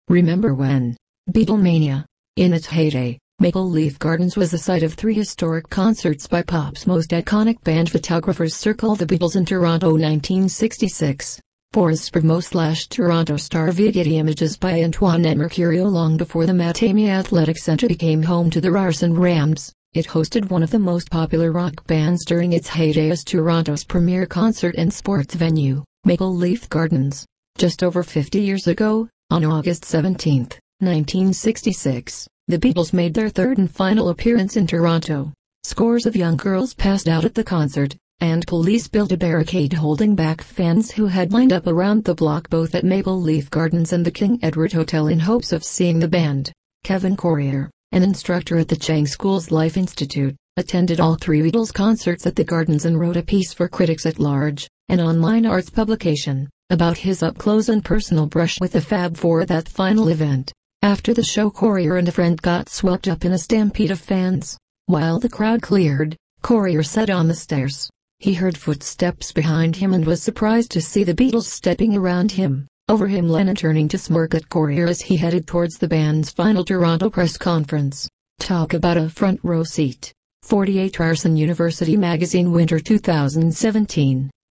Remember when? Beatlemania. In its heyday, Maple Leaf Gardens was the site of 3 historic concerts by pop's most iconic band. Photographers circle the Beatles in Toronto 1966. Boris Promo/Toronto Star via Getty Images by Antoinette Mercurio. Long before the Mattamy Athletic Centre became home to the Ryerson Rams, it hosted one of the most popular rock bands during its heyday as Toronto's premier concert and sports venue, Maple Leaf Gardens. Just over 50 years ago, on August 17, 1966, the Beatles made their third and final appearance in Toronto. Scores of young girls passed out at the concert, and police built a barricade holding back fans who had lined up around the block both at Maple Leaf Gardens and the King Edward Hotel in hopes of seeing the band. Kevin Corrier, an instructor at the Chang School's Life Institute, attended all 3 Beatles concerts at the Gardens and wrote a piece for Critics at Large, an online arts publication, about his up-close and personal brush with the Fab Four at that final event. After the show, Corrier and a friend got swept up in a stampede of fans. While the crowd cleared, Corrier sat on the stairs. He heard footsteps behind him and was surprised to see the Beatles stepping around him. Over him, Lennon turning to smirk at Corrier as he headed towards the band's final Toronto press conference. Talk about a front row seat. 48 Ryerson University Magazine, Winter 2017.